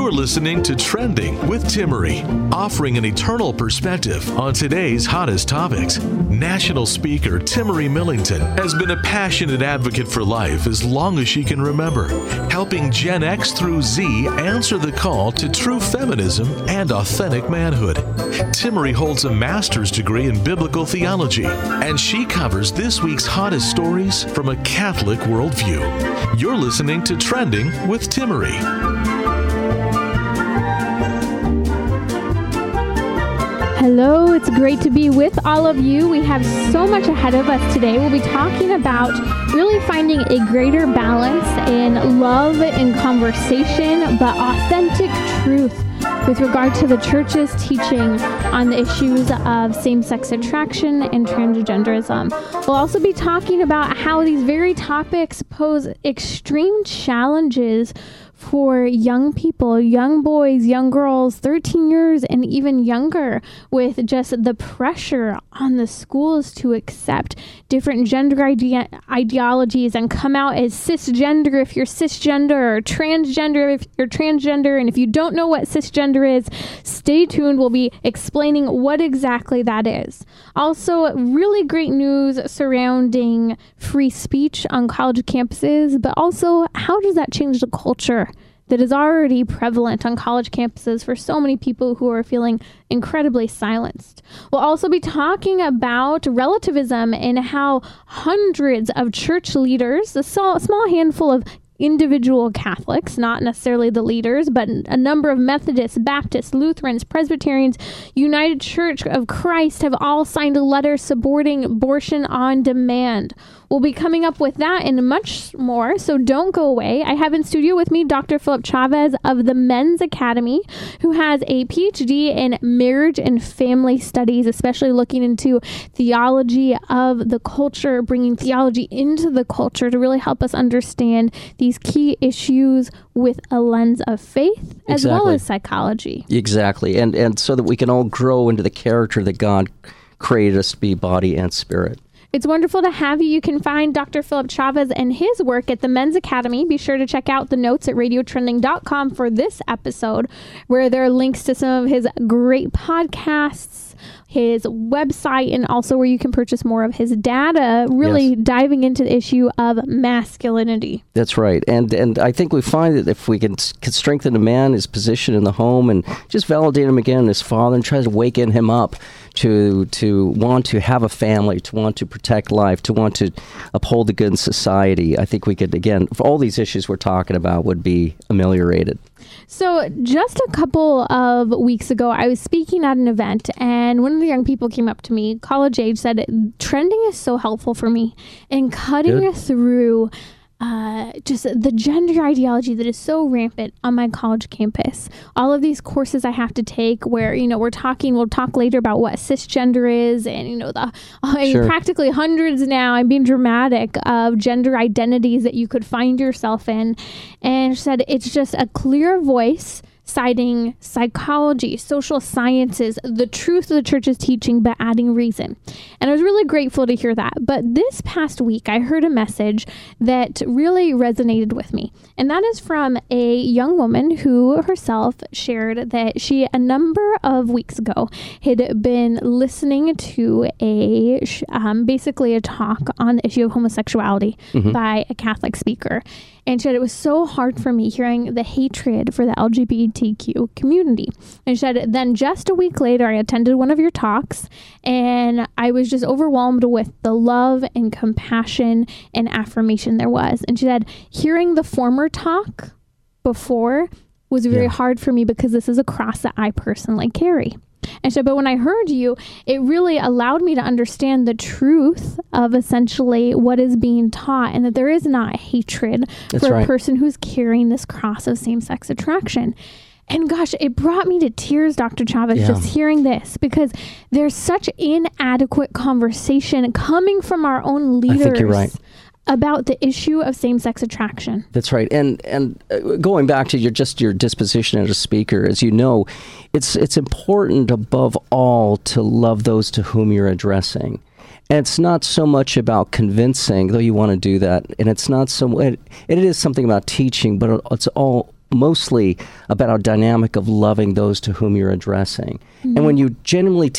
You're listening to Trending with Timmerie, offering an eternal perspective on today's hottest topics. National speaker Timmerie Millington has been a passionate advocate for life as long as she can remember, helping Gen X through Z answer the call to true feminism and authentic manhood. Timmerie holds a master's degree in biblical theology, and she covers this week's hottest stories from a Catholic worldview. You're listening to Trending with Timmerie. Hello, it's great to be with all of you. We have so much ahead of us today. We'll be talking about really finding a greater balance in love and conversation, but authentic truth with regard to the church's teaching on the issues of same-sex attraction and transgenderism. We'll also be talking about how these very topics pose extreme challenges for young people, young boys, young girls, 13 years and even younger, with just the pressure on the schools to accept different gender ideologies and come out as cisgender if you're cisgender, or transgender if you're transgender. And if you don't know what cisgender is, stay tuned. We'll be explaining what exactly that is. Also, really great news surrounding free speech on college campuses, but also how does that change the culture that is already prevalent on college campuses for so many people who are feeling incredibly silenced. We'll also be talking about relativism and how hundreds of church leaders, a small handful of individual Catholics, not necessarily the leaders, but a number of Methodists, Baptists, Lutherans, Presbyterians, United Church of Christ have all signed a letter supporting abortion on demand. We'll be coming up with that and much more, so don't go away. I have in studio with me Dr. Philip Chavez of the Men's Academy, who has a PhD in marriage and family studies, especially looking into theology of the culture, bringing theology into the culture to really help us understand these key issues with a lens of faith as well as psychology. Exactly, and so that we can all grow into the character that God created us to be, body and spirit. It's wonderful to have you. You can find Dr. Philip Chavez and his work at the Men's Academy. Be sure to check out the notes at radiotrending.com for this episode, where there are links to some of his great podcasts, his website, and also where you can purchase more of his data, really diving into the issue of masculinity. That's right. And I think we find that if we can strengthen a man, his position in the home, and just validate him again as father, and try to waken him up to want to have a family, to want to protect life, to want to uphold the good in society, I think we could, again, for all these issues we're talking about, would be ameliorated. So just a couple of weeks ago, I was speaking at an event, and one of the young people came up to me, college age, said, trending is so helpful for me in cutting through just the gender ideology that is so rampant on my college campus. All of these courses I have to take where, we'll talk later about what cisgender is, and, practically hundreds now, I'm being dramatic, of gender identities that you could find yourself in. And she said, it's just a clear voice citing psychology, social sciences, the truth of the church's teaching, but adding reason. And I was really grateful to hear that. But this past week, I heard a message that really resonated with me. And that is from a young woman who herself shared that she, a number of weeks ago, had been listening to basically a talk on the issue of homosexuality by a Catholic speaker. And she said, it was so hard for me hearing the hatred for the LGBTQ community. And she said, then just a week later, I attended one of your talks, and I was just overwhelmed with the love and compassion and affirmation there was. And she said, hearing the former talk before was very hard for me because this is a cross that I personally carry. And so, but when I heard you, it really allowed me to understand the truth of essentially what is being taught, and that there is not hatred for a person who's carrying this cross of same-sex attraction. And gosh, it brought me to tears, Dr. Chavez, just hearing this, because there's such inadequate conversation coming from our own leaders. I think you're right about the issue of same-sex attraction. That's right. And going back to your disposition as a speaker, as you know, it's important above all to love those to whom you're addressing. And it's not so much about convincing, though you want to do that, and it's not it is something about teaching, but it's all mostly about a dynamic of loving those to whom you're addressing. Mm-hmm. And when you genuinely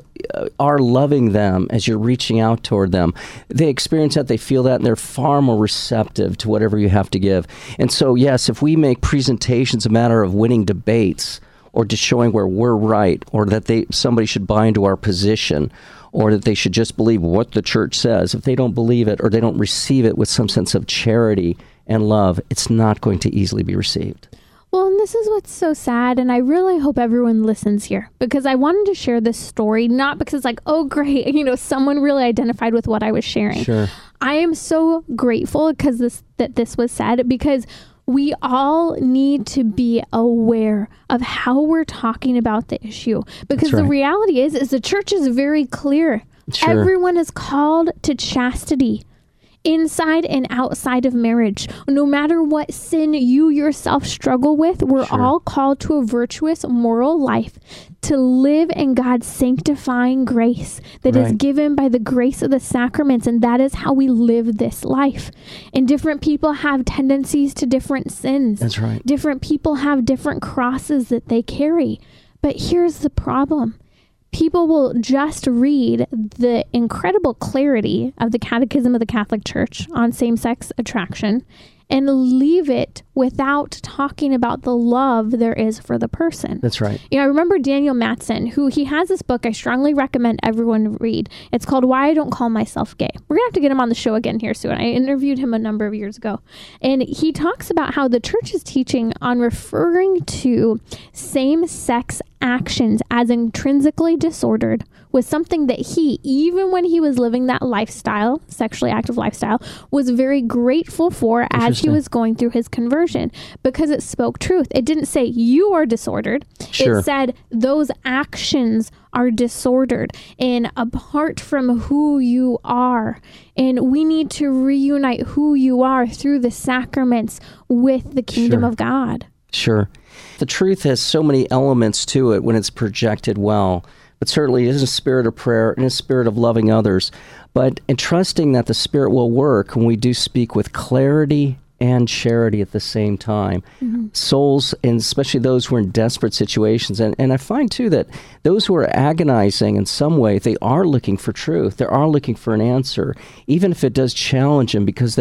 are loving them as you're reaching out toward them, they experience that, they feel that, and they're far more receptive to whatever you have to give. And so, yes, if we make presentations a matter of winning debates, or just showing where we're right, or that somebody should buy into our position, or that they should just believe what the church says, if they don't believe it or they don't receive it with some sense of charity and love, it's not going to easily be received. Well, and this is what's so sad, and I really hope everyone listens here, because I wanted to share this story, not because it's like, oh, great, someone really identified with what I was sharing. Sure. I am so grateful that this was said, because we all need to be aware of how we're talking about the issue, because the reality is the church is very clear. Sure. Everyone is called to chastity inside and outside of marriage. No matter what sin you yourself struggle with, we're all called to a virtuous moral life, to live in God's sanctifying grace that is given by the grace of the sacraments. And that is how we live this life. And different people have tendencies to different sins. That's right. Different people have different crosses that they carry. But here's the problem. People will just read the incredible clarity of the Catechism of the Catholic Church on same-sex attraction and leave it without talking about the love there is for the person. That's right. I remember Daniel Mattson, he has this book I strongly recommend everyone read. It's called Why I Don't Call Myself Gay. We're going to have to get him on the show again here soon. I interviewed him a number of years ago. And he talks about how the church's teaching on referring to same-sex actions as intrinsically disordered was something that he, even when he was living that lifestyle, sexually active lifestyle, was very grateful for as he was going through his conversion, because it spoke truth. It didn't say you are disordered. Sure. It said those actions are disordered and apart from who you are. And we need to reunite who you are through the sacraments with the kingdom of God. Sure. The truth has so many elements to it when it's projected well, but certainly it is a spirit of prayer and a spirit of loving others, but in trusting that the Spirit will work when we do speak with clarity and charity at the same time. Mm-hmm. Souls, and especially those who are in desperate situations. And I find, too, that those who are agonizing in some way, they are looking for truth. They are looking for an answer, even if it does challenge them, because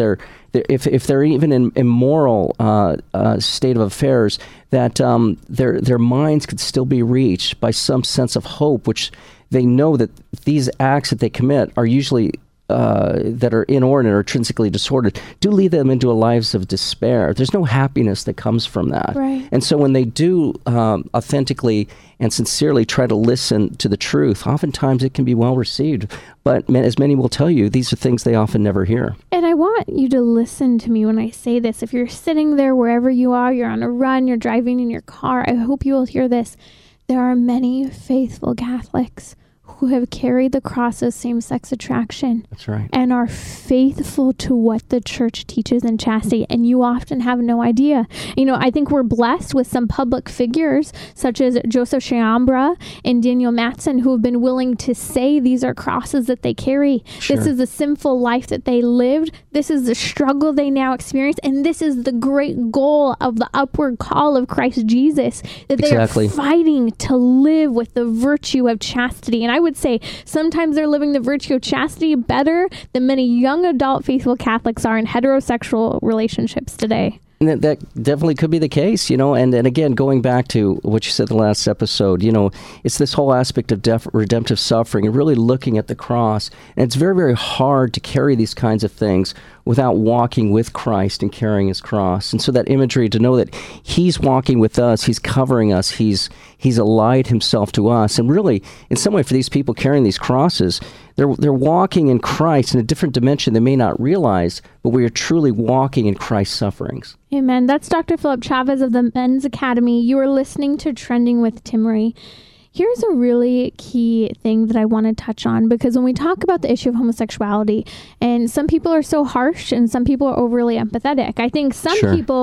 if they're even in immoral state of affairs, that their minds could still be reached by some sense of hope, which they know that these acts that they commit are usually that are inordinate or intrinsically disordered, do lead them into lives of despair. There's no happiness that comes from that. Right. And so when they do authentically and sincerely try to listen to the truth, oftentimes it can be well received. But as many will tell you, these are things they often never hear. And I want you to listen to me when I say this. If you're sitting there wherever you are, you're on a run, you're driving in your car, I hope you will hear this. There are many faithful Catholics who have carried the cross of same-sex attraction. That's right. And are faithful to what the church teaches in chastity. And you often have no idea. I think we're blessed with some public figures such as Joseph Chiambra and Daniel Mattson, who have been willing to say these are crosses that they carry. Sure. This is the sinful life that they lived. This is the struggle they now experience. And this is the great goal of the upward call of Christ Jesus, that they are fighting to live with the virtue of chastity. And I would say sometimes they're living the virtue of chastity better than many young adult faithful Catholics are in heterosexual relationships today. And that definitely could be the case, and again, going back to what you said the last episode, it's this whole aspect of redemptive suffering and really looking at the cross. And it's very, very hard to carry these kinds of things without walking with Christ and carrying his cross. And so that imagery, to know that he's walking with us, he's covering us, he's allied himself to us. And really, in some way, for these people carrying these crosses, they're walking in Christ in a different dimension they may not realize, but we are truly walking in Christ's sufferings. Amen. That's Dr. Philip Chavez of the Men's Academy. You are listening to Trending with Timmerie. Here's a really key thing that I want to touch on, because when we talk about the issue of homosexuality, and some people are so harsh and some people are overly empathetic. I think some people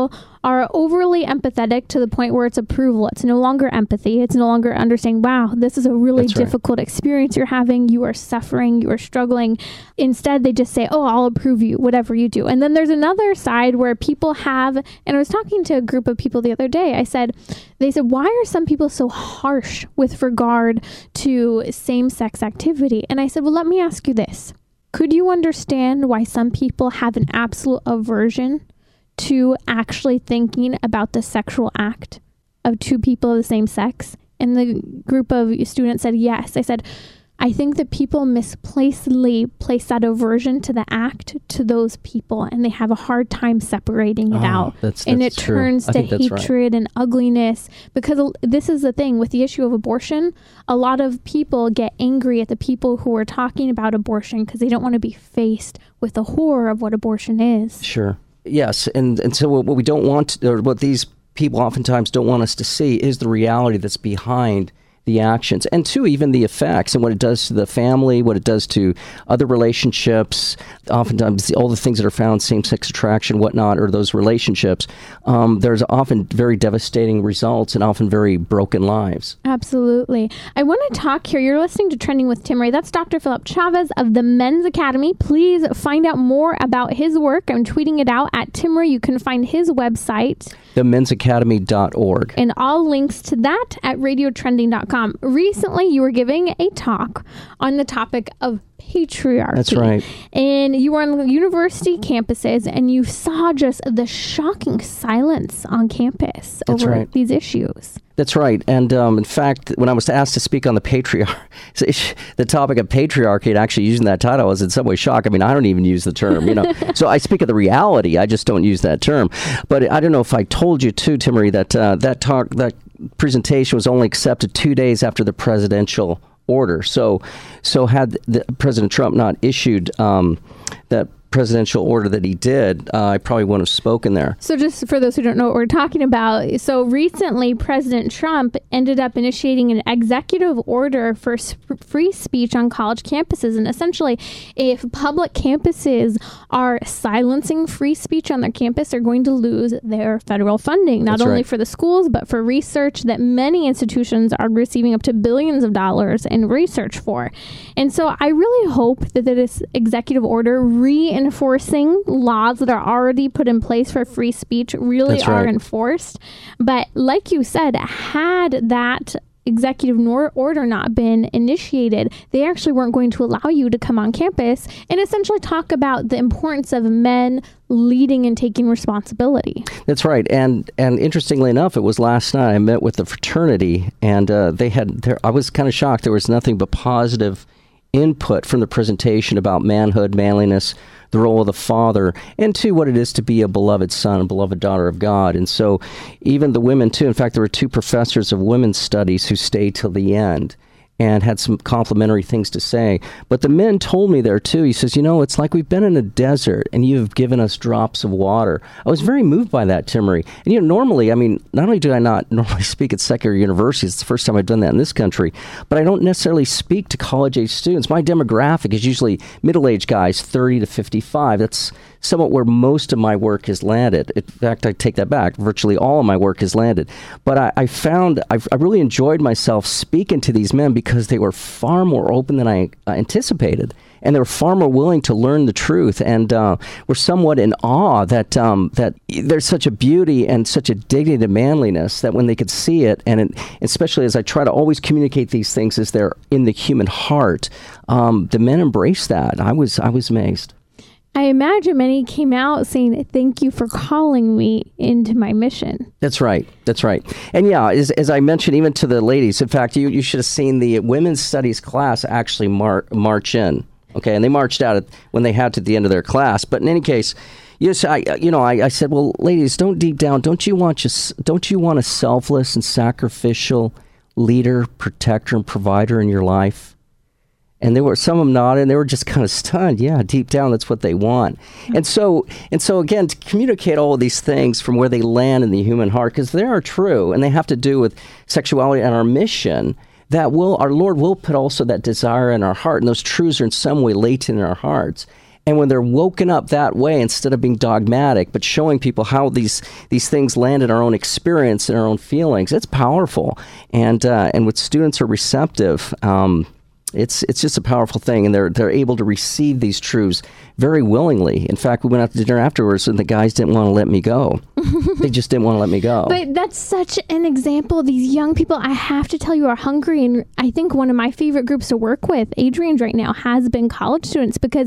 are overly empathetic to the point where it's approval. It's no longer empathy. It's no longer understanding, wow, this is a really difficult experience you're having. You are suffering. You are struggling. Instead, they just say, oh, I'll approve you, whatever you do. And then there's another side where people have, and I was talking to a group of people the other day. They said, why are some people so harsh with regard to same-sex activity? And I said, well, let me ask you this. Could you understand why some people have an absolute aversion to actually thinking about the sexual act of two people of the same sex? And the group of students said yes. I said, I think that people misplacedly place that aversion to the act to those people, and they have a hard time separating it out. That's it true. turns to hatred and ugliness, because this is the thing with the issue of abortion. A lot of people get angry at the people who are talking about abortion because they don't want to be faced with the horror of what abortion is. Sure. Yes. And so what we don't want, or what these people oftentimes don't want us to see, is the reality that's behind the actions, and two, even the effects and what it does to the family, what it does to other relationships. Oftentimes, all the things that are found, same-sex attraction, whatnot, or those relationships, there's often very devastating results and often very broken lives. Absolutely. I want to talk here. You're listening to Trending with Timmerie. That's Dr. Philip Chavez of the Men's Academy. Please find out more about his work. I'm tweeting it out at Timmerie. You can find his website, themensacademy.org. And all links to that at radiotrending.com. Recently, you were giving a talk on the topic of patriarchy. That's right. And you were on university campuses, and you saw just the shocking silence on campus over these issues. That's right. And in fact, when I was asked to speak on the topic of patriarchy, and actually using that title, I was in some way shocked. I mean, I don't even use the term, So I speak of the reality. I just don't use that term. But I don't know if I told you too, Timmerie, that that presentation was only accepted 2 days after the presidential order. So had President Trump not issued that presidential order that he did, I probably wouldn't have spoken there. So just for those who don't know what we're talking about, so recently President Trump ended up initiating an executive order for free speech on college campuses. And essentially, if public campuses are silencing free speech on their campus, they're going to lose their federal funding, not only for the schools, but for research that many institutions are receiving up to billions of dollars in research for. And so I really hope that this executive order reinforcing laws that are already put in place for free speech really are enforced. But like you said, had that executive order not been initiated, they actually weren't going to allow you to come on campus and essentially talk about the importance of men leading and taking responsibility. That's right. And interestingly enough, it was last night I met with the fraternity, and I was kind of shocked. There was nothing but positive input from the presentation about manhood, manliness, the role of the father, and two, what it is to be a beloved son, a beloved daughter of God. And so even the women too, in fact, there were two professors of women's studies who stayed till the end and had some complimentary things to say. But the men told me there too, he says, it's like we've been in a desert and you've given us drops of water. I was very moved by that, Timmerie. And normally, not only do I not normally speak at secular universities, it's the first time I've done that in this country, but I don't necessarily speak to college-age students. My demographic is usually middle-aged guys, 30 to 55. That's somewhat where most of my work has landed. In fact, I take that back. Virtually all of my work has landed. But I found I really enjoyed myself speaking to these men because they were far more open than I anticipated. And they were far more willing to learn the truth, and were somewhat in awe that there's such a beauty and such a dignity to manliness that when they could see it, and especially as I try to always communicate these things as they're in the human heart, the men embraced that. I was amazed. I imagine many came out saying, thank you for calling me into my mission. That's right. And yeah, as I mentioned, even to the ladies, in fact, you should have seen the women's studies class actually march in. Okay, and they marched out when they had to at the end of their class. But in any case, yes, I said, well, ladies, don't you want a selfless and sacrificial leader, protector, and provider in your life? And there were some of them nodded, and they were just kind of stunned. Yeah, deep down, that's what they want. And so again, to communicate all of these things from where they land in the human heart, because they are true, and they have to do with sexuality and our mission. Our Lord will put also that desire in our heart, and those truths are in some way latent in our hearts. And when they're woken up that way, instead of being dogmatic, but showing people how these things land in our own experience and our own feelings, it's powerful. And when students are receptive, it's just a powerful thing, and they're able to receive these truths very willingly. In fact, we went out to dinner afterwards, and the guys didn't want to let me go. They just didn't want to let me go. But that's such an example of these young people, I have to tell you, are hungry. And I think one of my favorite groups to work with, Adrian's right now, has been college students, because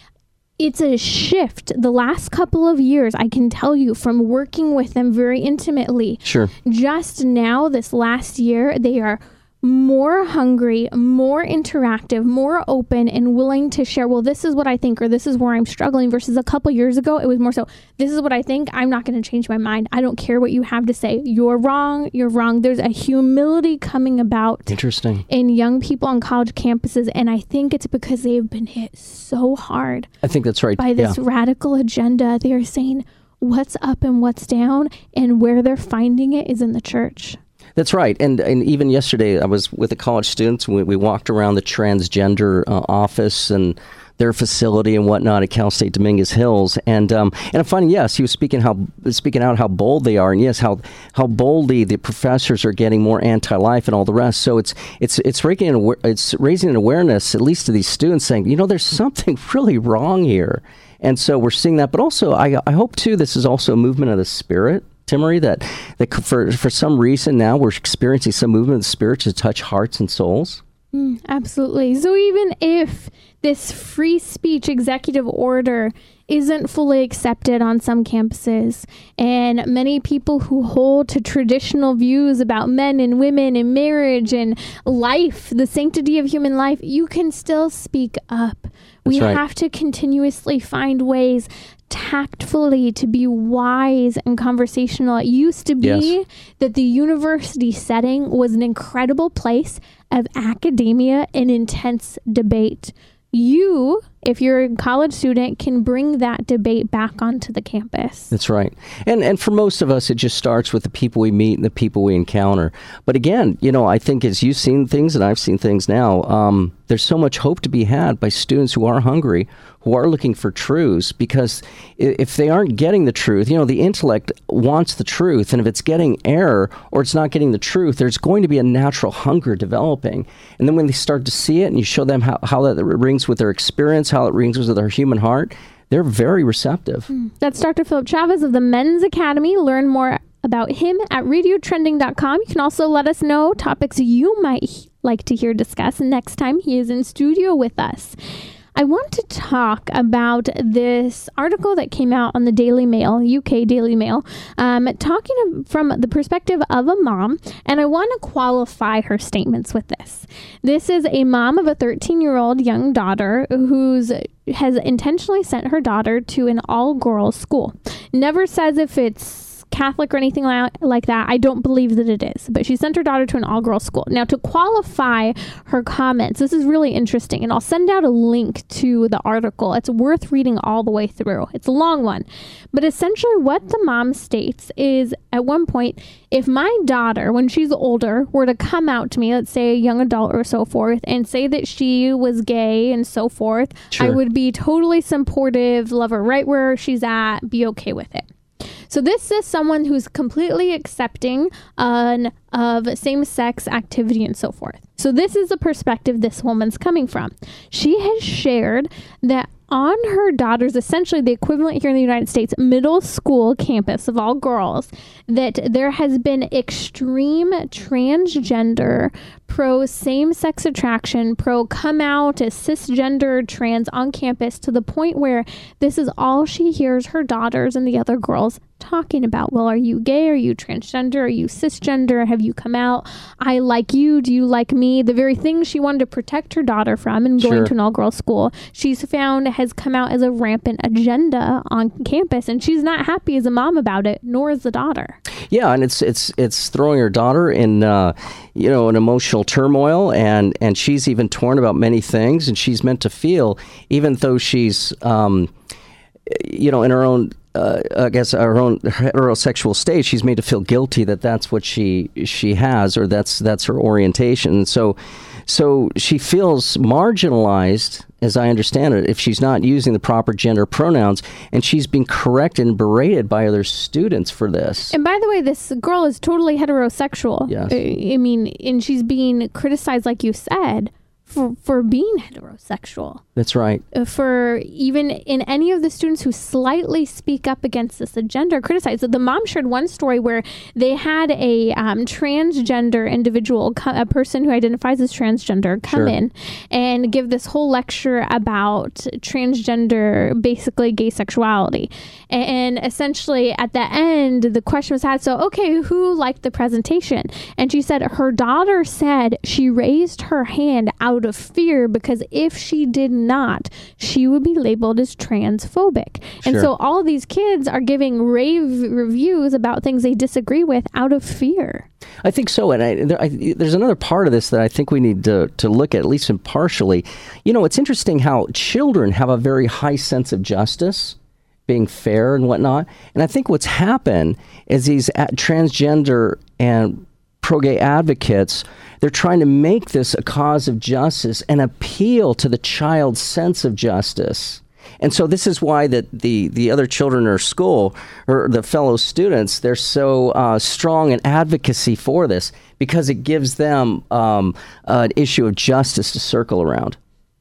it's a shift. The last couple of years, I can tell you from working with them very intimately. Sure. Just now, this last year, they are more hungry, more interactive, more open, and willing to share, well, this is what I think, or this is where I'm struggling, versus a couple years ago, it was more so, this is what I think, I'm not going to change my mind. I don't care what you have to say. You're wrong. You're wrong. There's a humility coming about Interesting. in young people on college campuses, and I think it's because they've been hit so hard. I think that's right. By this radical agenda. They are saying what's up and what's down, and where they're finding it is in the church. That's right. And even yesterday, I was with the college students. We walked around the transgender office and their facility and whatnot at Cal State Dominguez Hills. And I'm finding, yes, he was speaking out how bold they are, and yes, how boldly the professors are getting more anti-life and all the rest. So it's raising an awareness, at least to these students, saying, there's something really wrong here. And so we're seeing that. But also, I hope, too, this is also a movement of the Spirit, Timmery, that for some reason now we're experiencing some movement of the Spirit to touch hearts and souls. Absolutely. So even if this free speech executive order isn't fully accepted on some campuses, and many people who hold to traditional views about men and women and marriage and life, the sanctity of human life, you can still speak up. We have to continuously find ways tactfully to be wise and conversational. It used to be that the university setting was an incredible place of academia and intense debate. You, if you're a college student, can bring that debate back onto the campus. That's right. And for most of us, it just starts with the people we meet and the people we encounter. But again, I think as you've seen things and I've seen things now, there's so much hope to be had by students who are hungry, who are looking for truths, because if they aren't getting the truth, the intellect wants the truth, and if it's getting error or it's not getting the truth, there's going to be a natural hunger developing. And then when they start to see it and you show them how that rings with their experience, how it rings with their human heart, they're very receptive. That's Dr. Philip Chavez of the Men's Academy. Learn more about him at radiotrending.com. You can also let us know topics you might like to hear discussed next time he is in studio with us. I want to talk about this article that came out on the Daily Mail, UK Daily Mail, talking from the perspective of a mom, and I want to qualify her statements with this. This is a mom of a 13-year-old young daughter who has intentionally sent her daughter to an all-girls school. Never says if it's Catholic or anything like that. I don't believe that it is, but she sent her daughter to an all-girls school. Now, to qualify her comments, this is really interesting, and I'll send out a link to the article. It's worth reading all the way through. It's a long one, but essentially what the mom states is, at one point, if my daughter, when she's older, were to come out to me, let's say a young adult or so forth, and say that she was gay and so forth, I would be totally supportive, love her right where she's at, be okay with it. So this is someone who's completely accepting of same-sex activity and so forth. So this is the perspective this woman's coming from. She has shared that on her daughter's, essentially the equivalent here in the United States, middle school campus of all girls, that there has been extreme transgender, pro same-sex attraction, pro come out as cisgender trans on campus, to the point where this is all she hears her daughters and the other girls talking about. Well, are you gay? Are you transgender? Are you cisgender? Have you come out? I like you. Do you like me? The very thing she wanted to protect her daughter from and going to an all-girls school, she's found has come out as a rampant agenda on campus, and she's not happy as a mom about it, nor is the daughter. Yeah, and it's throwing her daughter in an emotional turmoil, and she's even torn about many things, and she's meant to feel, even though she's in her own I guess, her own heterosexual state, she's made to feel guilty that that's what she has, or that's her orientation. So she feels marginalized, as I understand it, if she's not using the proper gender pronouns, and she's being corrected and berated by other students for this. And by the way, this girl is totally heterosexual. Yes. I mean, and she's being criticized, like you said, for being heterosexual. That's right. For even in any of the students who slightly speak up against this agenda or criticize. So the mom shared one story where they had a transgender individual, a person who identifies as transgender, come in and give this whole lecture about transgender, basically gay sexuality. And essentially at the end, the question was asked, so, okay, who liked the presentation? And she said her daughter said she raised her hand out of fear because if she did not, she would be labeled as transphobic. And so all of these kids are giving rave reviews about things they disagree with out of fear. I think so. And there's another part of this that I think we need to look at least impartially. You know, it's interesting how children have a very high sense of justice, being fair and whatnot. And I think what's happened is these transgender and pro-gay advocates, they're trying to make this a cause of justice and appeal to the child's sense of justice. And so this is why that the other children in our school, or the fellow students, they're so strong in advocacy for this, because it gives them an issue of justice to circle around.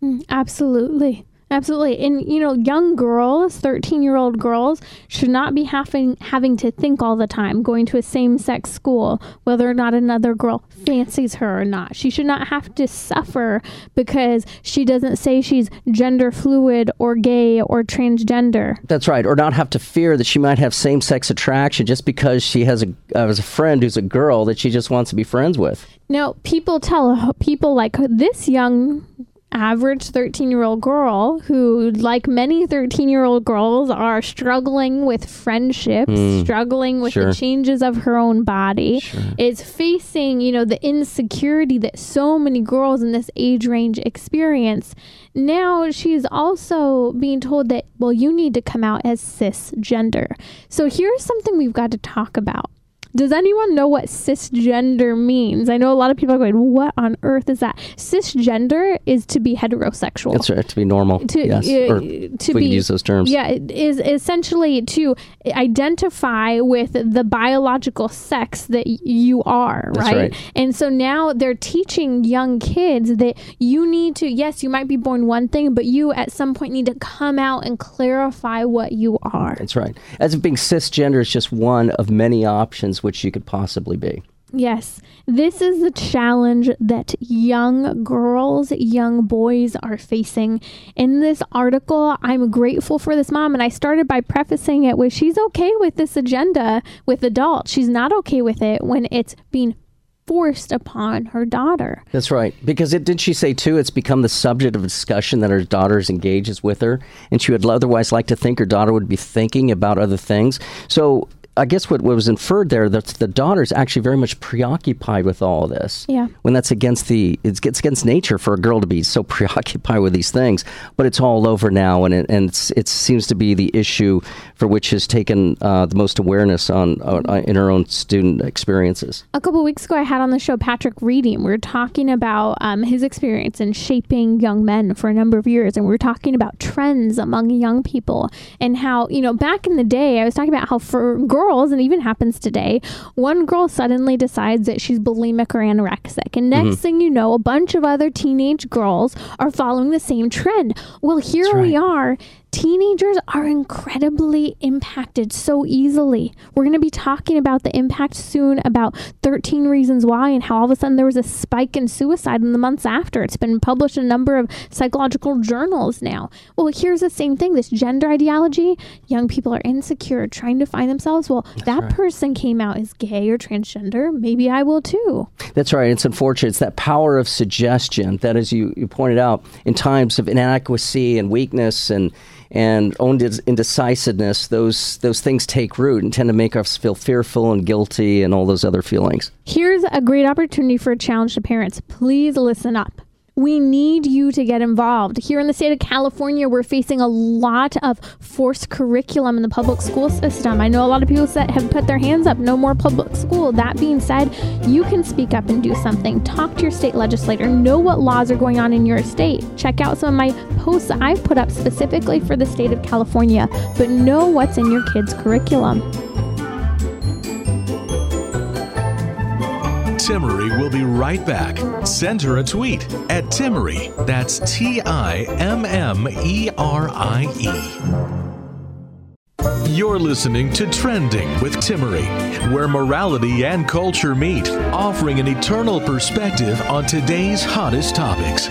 Absolutely. Absolutely. And, you know, young girls, 13-year-old girls, should not be having to think all the time going to a same-sex school, whether or not another girl fancies her or not. She should not have to suffer because she doesn't say she's gender fluid or gay or transgender. That's right. Or not have to fear that she might have same-sex attraction just because she has a friend who's a girl that she just wants to be friends with. Now, people tell people like this young average 13-year-old girl who, like many 13-year-old girls, are struggling with friendships, struggling with the changes of her own body, is facing, you know, the insecurity that so many girls in this age range experience. Now she's also being told that, well, you need to come out as cisgender. So here's something we've got to talk about. Does anyone know what cisgender means? I know a lot of people are going, what on earth is that? Cisgender is to be heterosexual. That's right, to be normal. Yes, or we could use those terms. Yeah, it is essentially to identify with the biological sex that you are, right? That's right. And so now they're teaching young kids that you need to, yes, you might be born one thing, but you at some point need to come out and clarify what you are. That's right. As if being cisgender is just one of many options which you could possibly be. Yes, this is the challenge that young girls, young boys are facing. In this article, I'm grateful for this mom, and I started by prefacing it with she's okay with this agenda with adults. She's not okay with it when it's being forced upon her daughter. That's right. Because didn't she say, too, it's become the subject of a discussion that her daughter engages with her, and she would otherwise like to think her daughter would be thinking about other things. So I guess what was inferred there, that the daughter's actually very much preoccupied with all of this. Yeah. When that's against against nature for a girl to be so preoccupied with these things. But it's all over now, and it seems to be the issue for which has taken the most awareness in her own student experiences. A couple of weeks ago, I had on the show Patrick Reading. We were talking about his experience in shaping young men for a number of years, and we were talking about trends among young people and how, you know, back in the day, I was talking about how for girls, and even happens today, one girl suddenly decides that she's bulimic or anorexic, and next thing you know, a bunch of other teenage girls are following the same trend. Well, here we are. Teenagers are incredibly impacted so easily. We're going to be talking about the impact soon about 13 Reasons Why and how all of a sudden there was a spike in suicide in the months after. It's been published in a number of psychological journals now. Well, here's the same thing. This gender ideology, young people are insecure, trying to find themselves. Well, that person came out as gay or transgender. Maybe I will too. That's right. It's unfortunate. It's that power of suggestion that, as you pointed out, in times of inadequacy and weakness and own indecisiveness, those things take root and tend to make us feel fearful and guilty and all those other feelings. Here's a great opportunity for a challenge to parents. Please listen up. We need you to get involved. Here in the state of California, we're facing a lot of forced curriculum in the public school system. I know a lot of people that have put their hands up, no more public school. That being said, you can speak up and do something. Talk to your state legislator. Know what laws are going on in your state. Check out some of my posts that I've put up specifically for the state of California, but know what's in your kids' curriculum. Timmerie will be right back. Send her a tweet at Timmerie. That's TIMMERIE. You're listening to Trending with Timmerie, where morality and culture meet, offering an eternal perspective on today's hottest topics.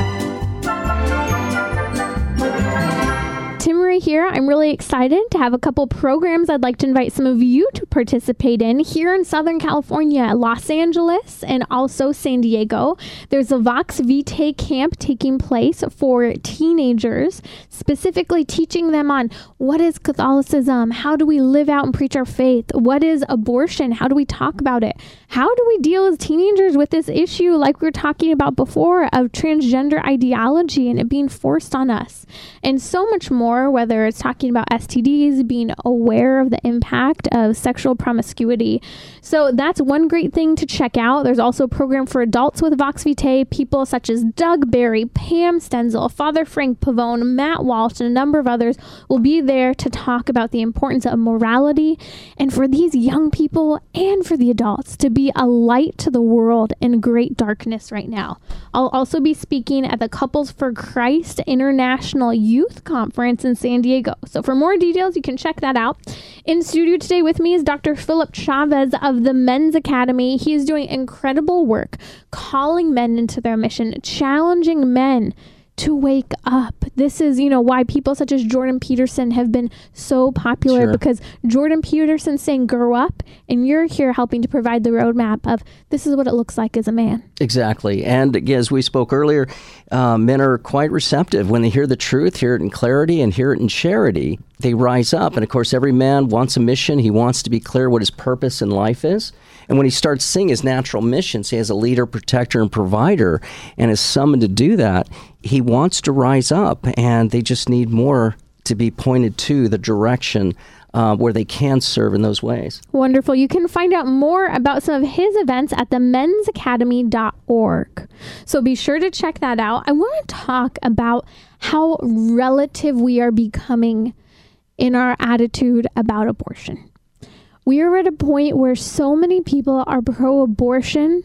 Timmerie here. I'm really excited to have a couple programs I'd like to invite some of you to participate in here in Southern California, Los Angeles, and also San Diego. There's a Vox Vitae camp taking place for teenagers, specifically teaching them on what is Catholicism, how do we live out and preach our faith, what is abortion, how do we talk about it, how do we deal as teenagers with this issue like we were talking about before of transgender ideology and it being forced on us, and so much more. Whether it's talking about STDs, being aware of the impact of sexual promiscuity. So that's one great thing to check out. There's also a program for adults with Vox Vitae. People such as Doug Barry, Pam Stenzel, Father Frank Pavone, Matt Walsh, and a number of others will be there to talk about the importance of morality and for these young people and for the adults to be a light to the world in great darkness right now. I'll also be speaking at the Couples for Christ International Youth Conference in San Diego. So for more details, you can check that out. In studio today with me is Dr. Philip Chavez of the Men's Academy. He is doing incredible work, calling men into their mission, challenging men to wake up. This is, why people such as Jordan Peterson have been so popular, because Jordan Peterson's saying, grow up, and you're here helping to provide the roadmap of this is what it looks like as a man. Exactly. And as we spoke earlier, men are quite receptive. When they hear the truth, hear it in clarity, and hear it in charity, they rise up. And of course, every man wants a mission. He wants to be clear what his purpose in life is. And when he starts seeing his natural mission, say as a leader, protector, and provider, and is summoned to do that, he wants to rise up, and they just need more to be pointed to the direction where they can serve in those ways. Wonderful. You can find out more about some of his events at themensacademy.org. So be sure to check that out. I want to talk about how relative we are becoming in our attitude about abortion. We are at a point where so many people are pro-abortion,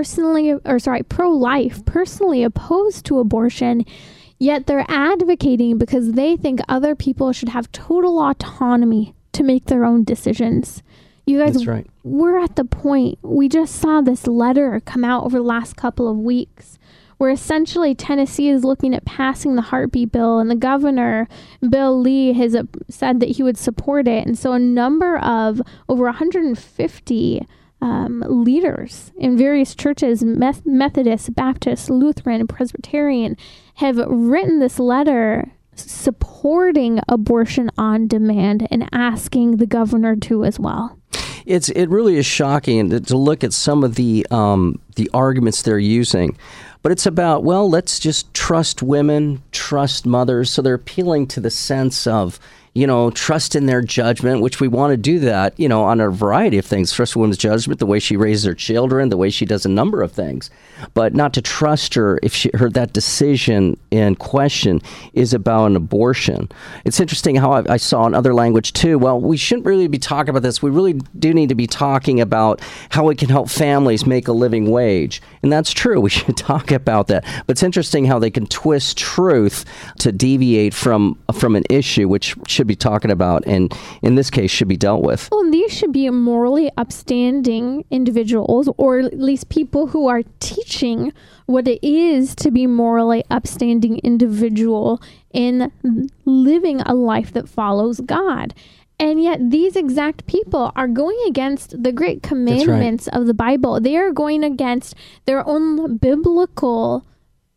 pro-life, personally opposed to abortion, yet they're advocating because they think other people should have total autonomy to make their own decisions. You guys, that's right. We're at the point, we just saw this letter come out over the last couple of weeks, where essentially Tennessee is looking at passing the heartbeat bill, and the governor, Bill Lee, has said that he would support it. And so a number of over 150 leaders in various churches, Methodist, Baptist, Lutheran, and Presbyterian, have written this letter supporting abortion on demand and asking the governor to as well. It really is shocking to look at some of the arguments they're using. But it's about, well, let's just trust women, trust mothers. So they're appealing to the sense of, trust in their judgment, which we want to do that, on a variety of things. Trust a woman's judgment, the way she raises her children, the way she does a number of things. But not to trust her if that decision in question is about an abortion. It's interesting how I saw in other language too. Well, we shouldn't really be talking about this. We really do need to be talking about how we can help families make a living wage. And that's true. We should talk about that. But it's interesting how they can twist truth to deviate from an issue which should be talking about, and in this case should be dealt with. Well, these should be morally upstanding individuals, or at least people who are teaching what it is to be morally upstanding individual in living a life that follows God. And yet these exact people are going against the great commandments of the Bible. They are going against their own biblical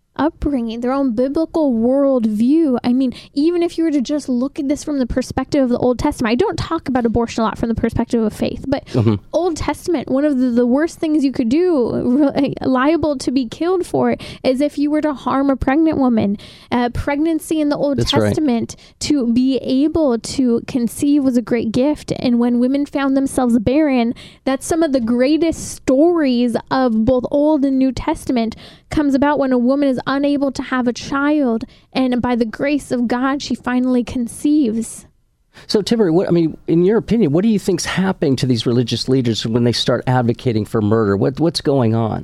upbringing, their own biblical worldview. I mean, even if you were to just look at this from the perspective of the Old Testament, I don't talk about abortion a lot from the perspective of faith, but Old Testament, one of the worst things you could do, liable to be killed for, is if you were to harm a pregnant woman. Pregnancy in the Old Testament, to be able to conceive was a great gift. And when women found themselves barren, that's some of the greatest stories of both Old and New Testament comes about when a woman is unable to have a child, and by the grace of God, she finally conceives. So, Timmerie, in your opinion, what do you think's happening to these religious leaders when they start advocating for murder? What's going on?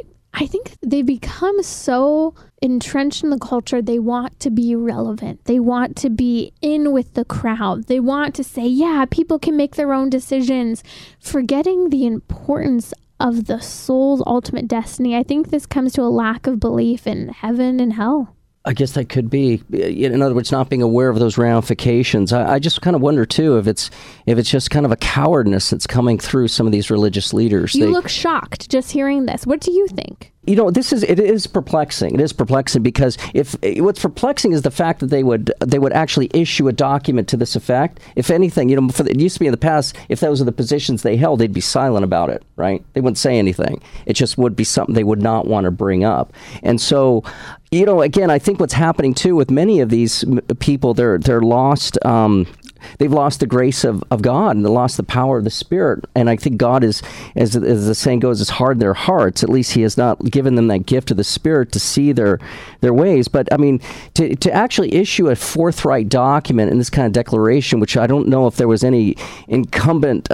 I think they become so entrenched in the culture, they want to be relevant. They want to be in with the crowd. They want to say, yeah, people can make their own decisions, forgetting the importance of the soul's ultimate destiny. I think this comes to a lack of belief in heaven and hell. I guess that could be, in other words, not being aware of those ramifications. I just kind of wonder too if it's just kind of a cowardness that's coming through some of these religious leaders. You look shocked just hearing this. What do you think? It is perplexing. It is perplexing because what's perplexing is the fact that they would actually issue a document to this effect. If anything, it used to be in the past, if those are the positions they held, they'd be silent about it, right? They wouldn't say anything. It just would be something they would not want to bring up. And so, again, I think what's happening too with many of these people, they're lost. They've lost the grace of God, and they lost the power of the Spirit. And I think God is, as the saying goes, is hardened their hearts. At least He has not given them that gift of the Spirit to see their ways. But to actually issue a forthright document in this kind of declaration, which I don't know if there was any incumbent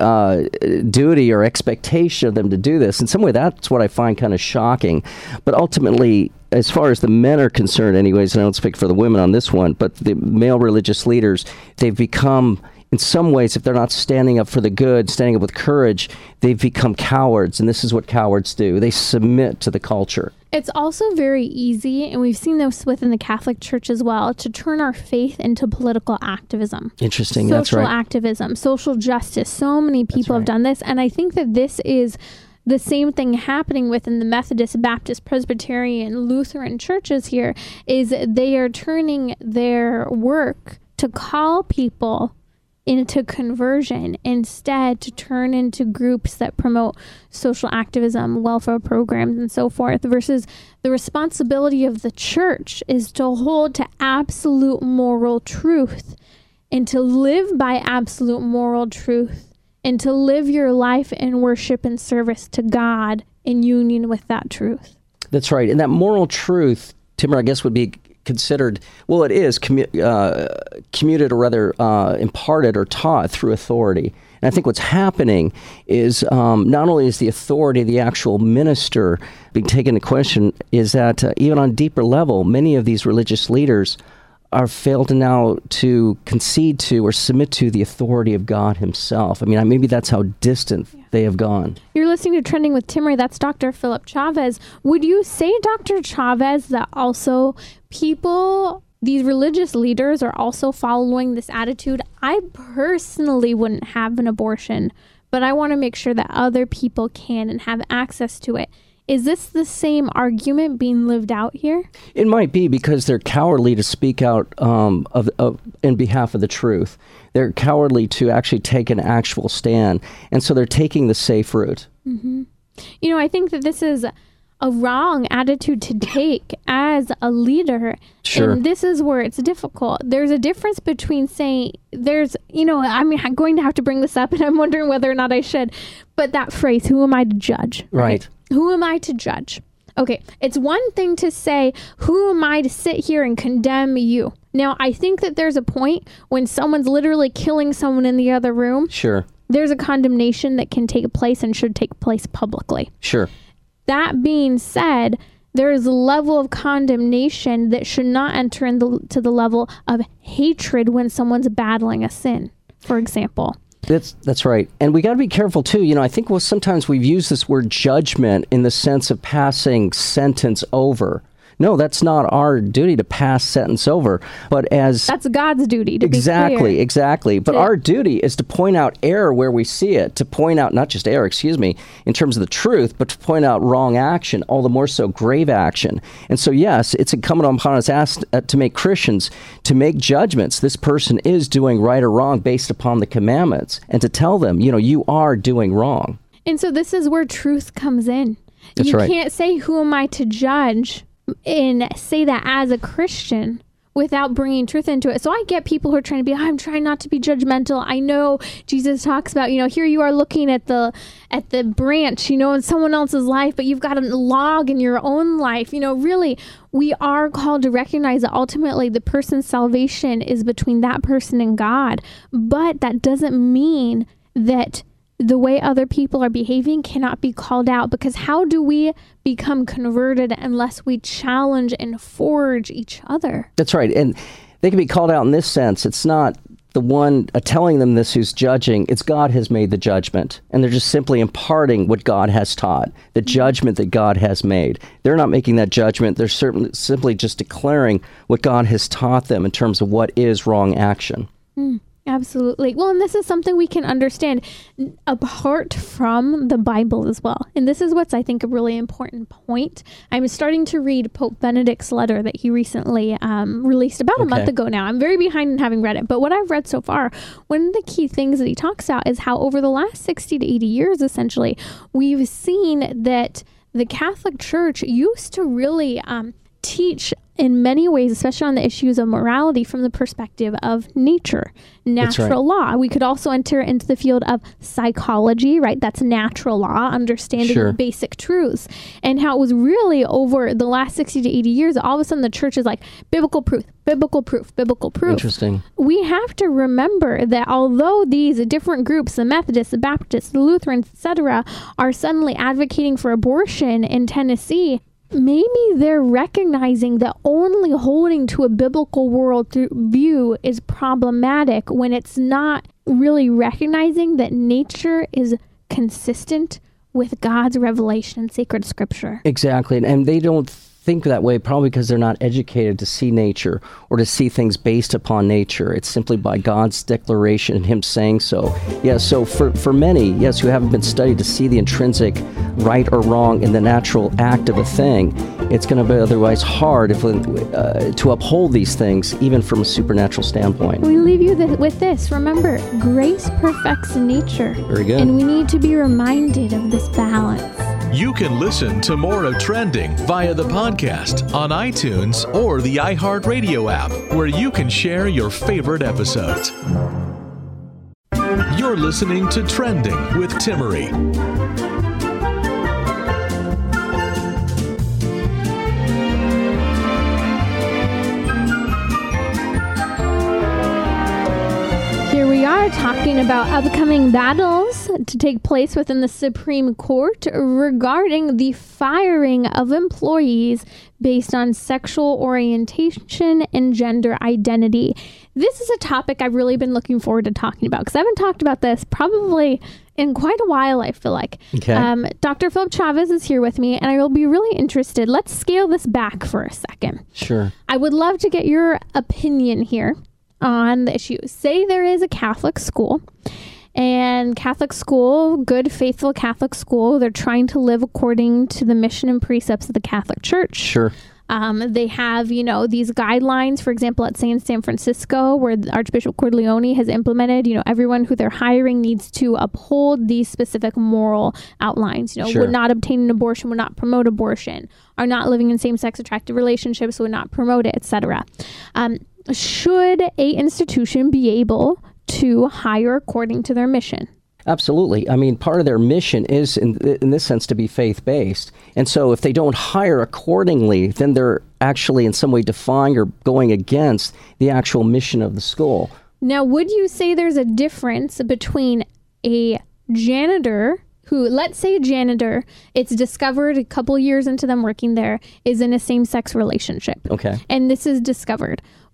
duty or expectation of them to do this. In some way, that's what I find kind of shocking. But ultimately, as far as the men are concerned anyways, and I don't speak for the women on this one, but the male religious leaders, they've become, in some ways, if they're not standing up for the good, standing up with courage, they've become cowards, and this is what cowards do. They submit to the culture. It's also very easy, and we've seen this within the Catholic Church as well, to turn our faith into political activism. Interesting, that's right. Social activism, social justice. So many people have done this, and I think that this is the same thing happening within the Methodist, Baptist, Presbyterian, Lutheran churches here, is they are turning their work to call people into conversion instead to turn into groups that promote social activism, welfare programs, and so forth, versus the responsibility of the church is to hold to absolute moral truth and to live by absolute moral truth, and to live your life in worship and service to God in union with that truth. That's right. And that moral truth, Timmer, I guess would be considered, well, it is commuted or rather imparted or taught through authority. And I think what's happening is not only is the authority of the actual minister being taken into question, is that even on a deeper level, many of these religious leaders are failed now to concede to or submit to the authority of God Himself. Maybe that's how distant they have gone. You're listening to Trending with Timmerie. That's Dr. Philip Chavez. Would you say, Dr. Chavez, that also these religious leaders are also following this attitude? I personally wouldn't have an abortion, but I want to make sure that other people can and have access to it. Is this the same argument being lived out here? It might be, because they're cowardly to speak out in behalf of the truth. They're cowardly to actually take an actual stand, and so they're taking the safe route. Mm-hmm. I think that this is a wrong attitude to take as a leader. Sure. And this is where it's difficult. There's a difference between saying I'm going to have to bring this up, and I'm wondering whether or not I should, but that phrase, who am I to judge? Right. Who am I to judge? Okay, it's one thing to say, who am I to sit here and condemn you? Now, I think that there's a point when someone's literally killing someone in the other room. Sure. There's a condemnation that can take place and should take place publicly. Sure. That being said, there is a level of condemnation that should not enter into the level of hatred when someone's battling a sin, for example. That's right. And we got to be careful, too. I think sometimes we've used this word judgment in the sense of passing sentence over. No, that's not our duty to pass sentence over. But that's God's duty, to be clear. Exactly. But our duty is to point out error where we see it, to point out not just error, in terms of the truth, but to point out wrong action, all the more so grave action. And so, yes, it's incumbent upon us to make Christians, to make judgments. This person is doing right or wrong based upon the commandments, and to tell them, you are doing wrong. And so this is where truth comes in. That's right. You can't say, who am I to judge, and say that as a Christian without bringing truth into it. So I get people who are trying to be, I'm trying not to be judgmental. I know Jesus talks about, here you are looking at the branch, in someone else's life, but you've got a log in your own life. Really, we are called to recognize that ultimately the person's salvation is between that person and God. But that doesn't mean that the way other people are behaving cannot be called out, because how do we become converted unless we challenge and forge each other? That's right. And they can be called out in this sense. It's not the one telling them this who's judging. It's God has made the judgment. And they're just simply imparting what God has taught, the judgment that God has made. They're not making that judgment. They're simply just declaring what God has taught them in terms of what is wrong action. Absolutely. Well, and this is something we can understand apart from the Bible as well. And this is what's, I think, a really important point. I'm starting to read Pope Benedict's letter that he recently released about a month ago now. I'm very behind in having read it. But what I've read so far, one of the key things that he talks about is how over the last 60 to 80 years, essentially, we've seen that the Catholic Church used to really teach in many ways, especially on the issues of morality, from the perspective of nature, natural law. We could also enter into the field of psychology, right? That's natural law, understanding of basic truths. And how it was really over the last 60 to 80 years, all of a sudden the church is like, biblical proof, biblical proof, biblical proof. Interesting. We have to remember that although these different groups, the Methodists, the Baptists, the Lutherans, etc., are suddenly advocating for abortion in Tennessee, maybe they're recognizing that only holding to a biblical worldview is problematic when it's not really recognizing that nature is consistent with God's revelation in sacred scripture. Exactly. And they don't think that way probably because they're not educated to see nature or to see things based upon nature. It's simply by God's declaration and him saying so. Yeah, so for many, yes, who haven't been studied to see the intrinsic right or wrong in the natural act of a thing, it's going to be otherwise hard to uphold these things, even from a supernatural standpoint. We leave you with this. Remember, grace perfects nature. Very good. And we need to be reminded of this balance. You can listen to more of Trending via the podcast on iTunes or the iHeartRadio app, where you can share your favorite episodes. You're listening to Trending with Timmery. Here we are talking about upcoming battles to take place within the Supreme Court regarding the firing of employees based on sexual orientation and gender identity. This is a topic I've really been looking forward to talking about because I haven't talked about this probably in quite a while, I feel like. Okay. Dr. Philip Chavez is here with me, and I will be really interested. Let's scale this back for a second. Sure. I would love to get your opinion here on the issue. Say there is a Catholic school, and Catholic school, good, faithful Catholic school, they're trying to live according to the mission and precepts of the Catholic Church. Sure. They have, these guidelines, for example, let's say in San Francisco, where Archbishop Cordileone has implemented, everyone who they're hiring needs to uphold these specific moral outlines, Sure. would not obtain an abortion, would not promote abortion, are not living in same-sex attractive relationships, would not promote it, etc. Should a institution be able to hire according to their mission? Absolutely. I mean, part of their mission is, in this sense, to be faith-based. And so if they don't hire accordingly, then they're actually in some way defying or going against the actual mission of the school. Now, would you say there's a difference between a janitor who, let's say a janitor, it's discovered a couple years into them working there, is in a same-sex relationship. Okay. And this is discovered.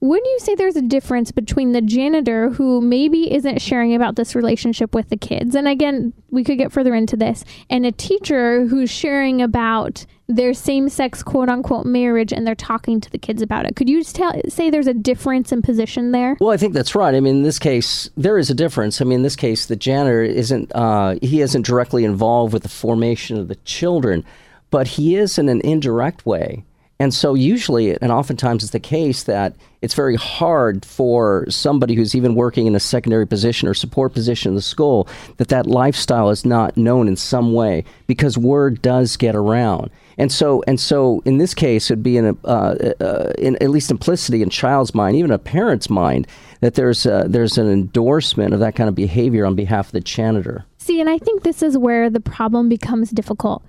would you say there's a difference between the janitor who maybe isn't sharing about this relationship with the kids, and again, we could get further into this, and a teacher who's sharing about their same-sex quote-unquote marriage and they're talking to the kids about it? Could you say there's a difference in position there? Well, I think that's right. I mean, in this case, there is a difference. I mean, in this case, the janitor he isn't directly involved with the formation of the children, but he is in an indirect way. And so usually, and oftentimes it's the case, that it's very hard for somebody who's even working in a secondary position or support position in the school, that lifestyle is not known in some way, because word does get around. And so in this case, it'd be in at least implicity in child's mind, even a parent's mind, that there's an endorsement of that kind of behavior on behalf of the janitor. See, and I think this is where the problem becomes difficult.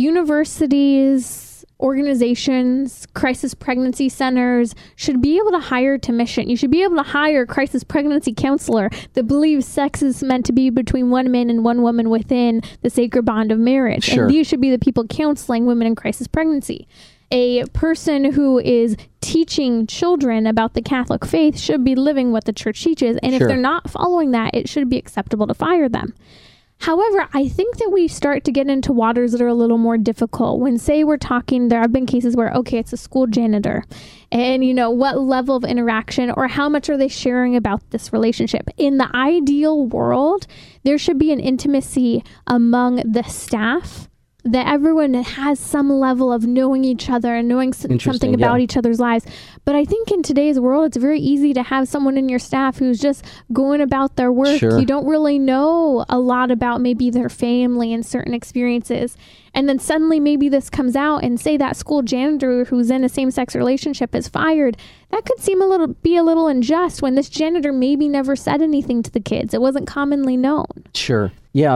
Universities, organizations, crisis pregnancy centers should be able to hire to mission. You should be able to hire a crisis pregnancy counselor that believes sex is meant to be between one man and one woman within the sacred bond of marriage. Sure. And these should be the people counseling women in crisis pregnancy. A person who is teaching children about the Catholic faith should be living what the church teaches. And Sure. if they're not following that, it should be acceptable to fire them. However, I think that we start to get into waters that are a little more difficult. When, say, we're talking, there have been cases where, okay, it's a school janitor. And, what level of interaction or how much are they sharing about this relationship? In the ideal world, there should be an intimacy among the staff, that everyone has some level of knowing each other and knowing something about each other's lives. But I think in today's world, it's very easy to have someone in your staff who's just going about their work. Sure. You don't really know a lot about maybe their family and certain experiences. And then suddenly maybe this comes out, and say that school janitor who's in a same-sex relationship is fired. That could be a little unjust when this janitor maybe never said anything to the kids. It wasn't commonly known. Sure. Yeah,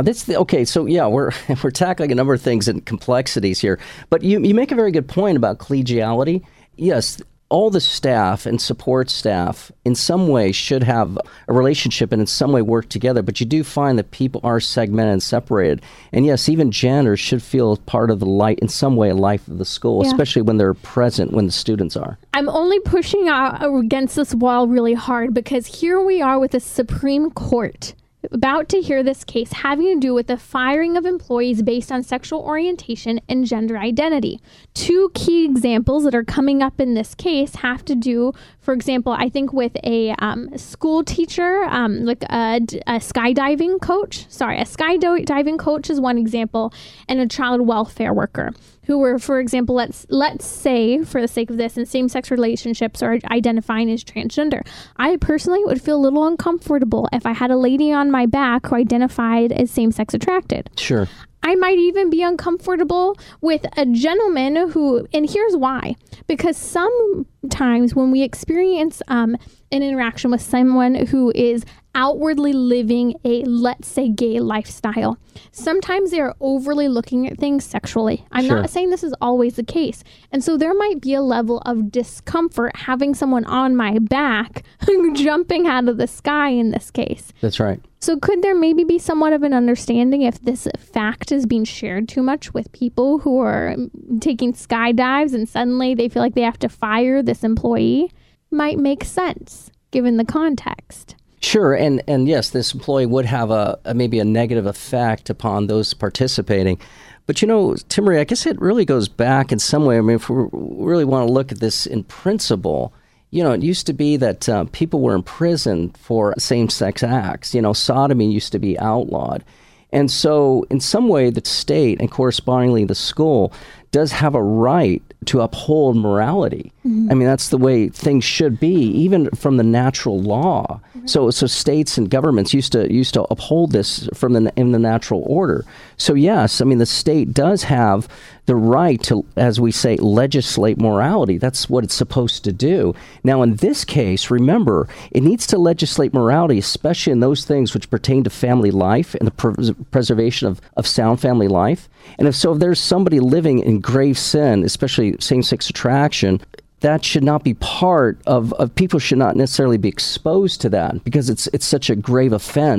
we're tackling a number of things and complexities here. But you make a very good point about collegiality. Yes, all the staff and support staff in some way should have a relationship and in some way work together, but you do find that people are segmented and separated. And yes, even janitors should feel part of the light in some way, life of the school, especially when they're present when the students are. I'm only pushing against this wall really hard because here we are with the Supreme Court about to hear this case having to do with the firing of employees based on sexual orientation and gender identity. Two key examples that are coming up in this case have to do, for example, I think with a school teacher, like a skydiving coach. Sorry, a skydiving coach is one example, and a child welfare worker who were, for example, let's say, for the sake of this, in same-sex relationships or identifying as transgender. I personally would feel a little uncomfortable if I had a lady on my back who identified as same-sex attracted. Sure. I might even be uncomfortable with a gentleman who, and here's why, because sometimes when we experience an interaction with someone who is outwardly living a, let's say, gay lifestyle, sometimes they're overly looking at things sexually. I'm not saying this is always the case. And so there might be a level of discomfort having someone on my back jumping out of the sky in this case. That's right. So could there maybe be somewhat of an understanding if this fact is being shared too much with people who are taking skydives and suddenly they feel like they have to fire this employee? Might make sense given the context. Sure, and yes, this employee would have maybe a negative effect upon those participating. But Timmerie, I guess it really goes back in some way. I mean, if we really want to look at this in principle, it used to be that people were imprisoned for same-sex acts. Sodomy used to be outlawed. And so in some way, the state and correspondingly the school does have a right to uphold morality. Mm-hmm. I mean, that's the way things should be, even from the natural law. Mm-hmm. So states and governments used to uphold this in the natural order. So yes, I mean, the state does have the right to, as we say, legislate morality. That's what it's supposed to do. Now, in this case, remember, it needs to legislate morality, especially in those things which pertain to family life and the preservation of sound family life. And if there's somebody living in grave sin, especially same-sex attraction, that should not be part of people should not necessarily be exposed to that because it's such a grave offense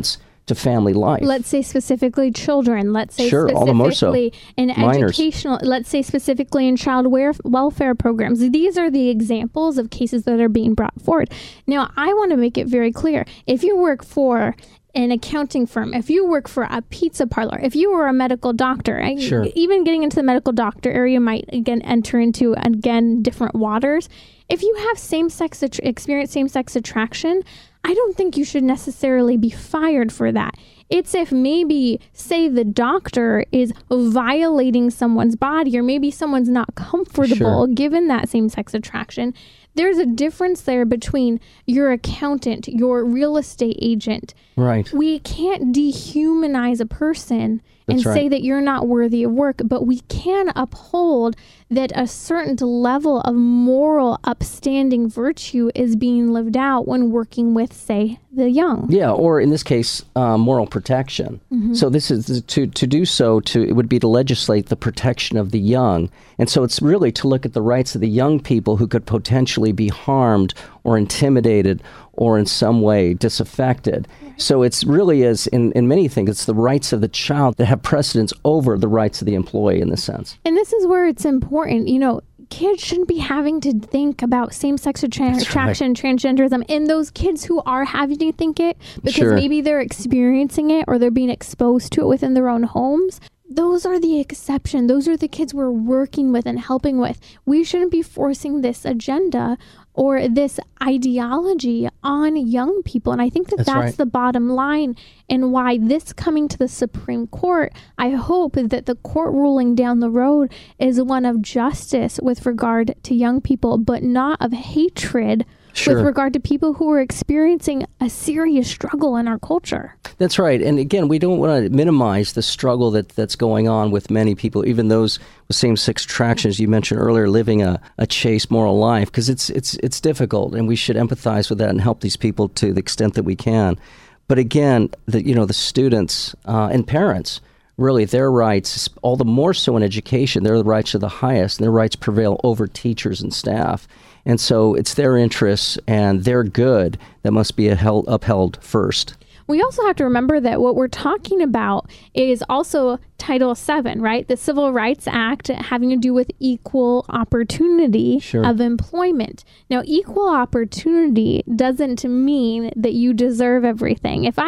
to family life. Let's say specifically children. Let's say Sure, all the more so. specifically in Minors. educational. Let's say specifically in child welfare programs. These are the examples of cases that are being brought forward. Now, I want to make it very clear. If you work for an accounting firm, if you work for a pizza parlor, if you were a medical doctor, Sure. even getting into the medical doctor area might again enter into different waters. If you have experience same-sex attraction, I don't think you should necessarily be fired for that. It's if maybe, say, the doctor is violating someone's body, or maybe someone's not comfortable given that same-sex attraction. There's a difference there between your accountant, your real estate agent. Right. We can't dehumanize a person and That's right. say that you're not worthy of work, but we can uphold that a certain level of moral, upstanding virtue is being lived out when working with, say, the young. Yeah, or in this case, moral protection. So this is to do so. It would be to legislate the protection of the young, and so it's really to look at the rights of the young people who could potentially be harmed or intimidated or in some way disaffected. So it's really, as in many things, it's the rights of the child that have precedence over the rights of the employee in this sense. And this is where it's important. Kids shouldn't be having to think about same-sex attraction, transgenderism, and those kids who are having to think it because maybe they're experiencing it or they're being exposed to it within their own homes. Those are the exception. Those are the kids we're working with and helping with. We shouldn't be forcing this agenda or this ideology on young people. And I think that's right. the bottom line, and why this coming to the Supreme Court, I hope that the court ruling down the road is one of justice with regard to young people, but not of hatred with regard to people who are experiencing a serious struggle in our culture. That's right. And again, we don't want to minimize the struggle that's going on with many people, even those with same-sex attraction, as you mentioned earlier, living a chaste moral life, because it's difficult, and we should empathize with that and help these people to the extent that we can. But again, the students and parents, really their rights, all the more so in education, their rights are the highest, and their rights prevail over teachers and staff. And so it's their interests and their good that must be upheld first. We also have to remember that what we're talking about is also Title VII, right? The Civil Rights Act having to do with equal opportunity of employment. Now, equal opportunity doesn't mean that you deserve everything. If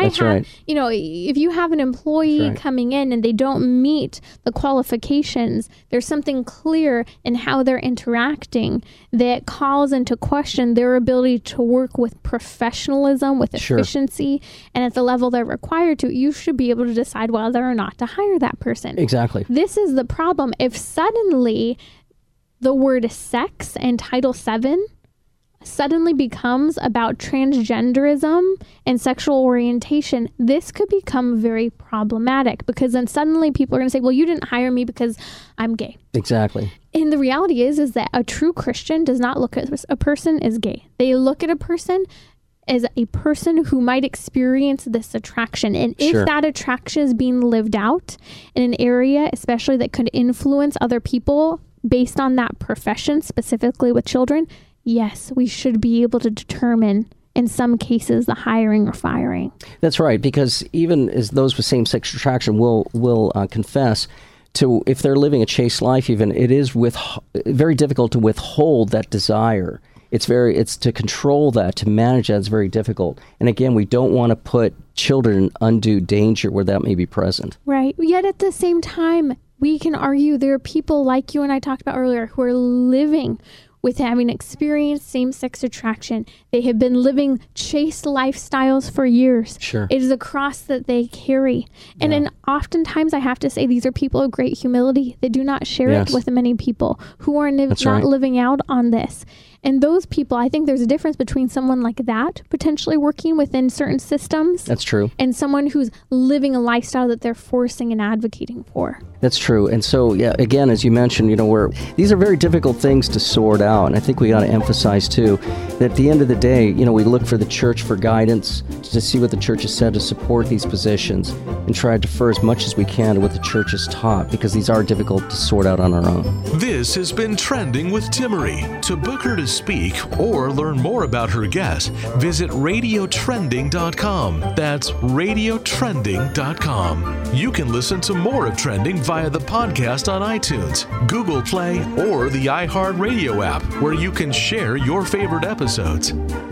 if you have an employee coming in and they don't meet the qualifications, there's something clear in how they're interacting that calls into question their ability to work with professionalism, with efficiency, and at the level they're required to, you should be able to decide whether or not to hire that person. Exactly. This is the problem. If suddenly the word sex and Title VII suddenly becomes about transgenderism and sexual orientation, this could become very problematic, because then suddenly people are going to say, well, you didn't hire me because I'm gay. Exactly. And the reality is that a true Christian does not look at a person as gay. They look at a person as a person who might experience this attraction. And if that attraction is being lived out in an area, especially that could influence other people based on that profession, specifically with children, yes, we should be able to determine in some cases the hiring or firing. That's right, because even as those with same-sex attraction will confess to, if they're living a chaste life, even it is very difficult to withhold that desire. It's to control that, to manage that is very difficult. And again, we don't want to put children in undue danger where that may be present. Right. Yet at the same time, we can argue there are people like you and I talked about earlier who are living with having experienced same-sex attraction. They have been living chaste lifestyles for years. It is a cross that they carry. And then oftentimes I have to say these are people of great humility. They do not share it with many people who are not living out on this. And those people, I think there's a difference between someone like that potentially working within certain systems. That's true. And someone who's living a lifestyle that they're forcing and advocating for. That's true. And so, again, as you mentioned, these are very difficult things to sort out. And I think we got to emphasize, too, that at the end of the day, we look for the church for guidance, to see what the church has said to support these positions, and try to defer as much as we can to what the church has taught, because these are difficult to sort out on our own. This has been Trending with Timmerie. To book her to speak or learn more about her guests, visit radiotrending.com. That's radiotrending.com. You can listen to more of Trending via the podcast on iTunes, Google Play, or the iHeartRadio app, where you can share your favorite episodes.